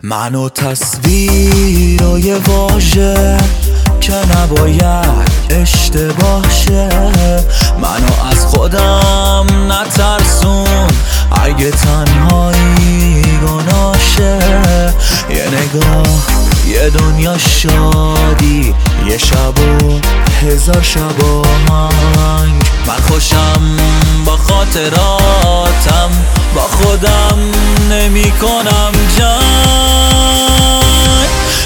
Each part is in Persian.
منو تصویرای واژه که نباید اشتباه شه، منو از خودم نترسون اگه تنهایی گناشه. یه نگاه، یه دنیا شادی، یه شب و هزار شب آهنگ. من خوشم با خاطراتم، با خودم نمی کنم جنگ.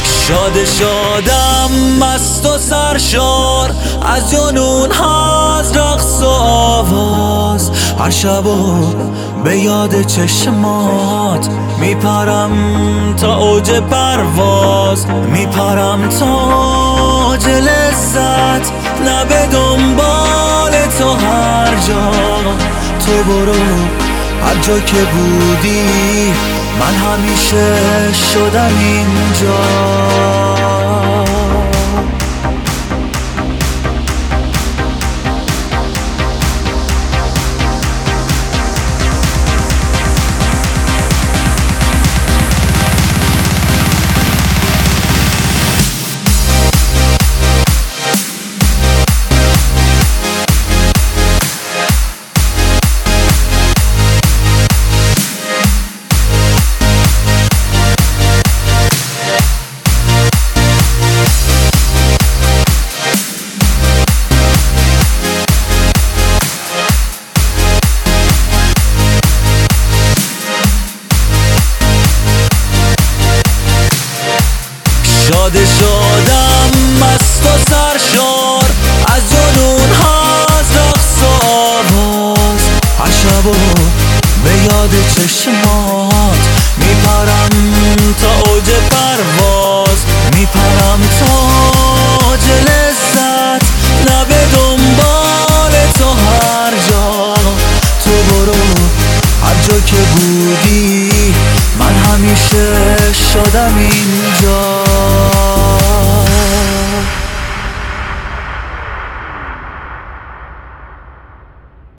شادم مست و سرشار از جنون ها، از رقص و آواز. هر شب و به یاد چشمات میپرم تا اوج پرواز، میپرم تا اوج لذت. نه به دنبال تو هر جا، تو برو هر جا که بودی، من همیشه شدم اینجا. شادم مست و سرشار از جنون ها، از رقص و آواز. هر شب و به یاد چشمات میپرم تا اوج پرواز، میپرم تا اوج لذت. نه به دنبال تو هر جا، تو برو هر جا که بودی، من همیشه شدم اینجا.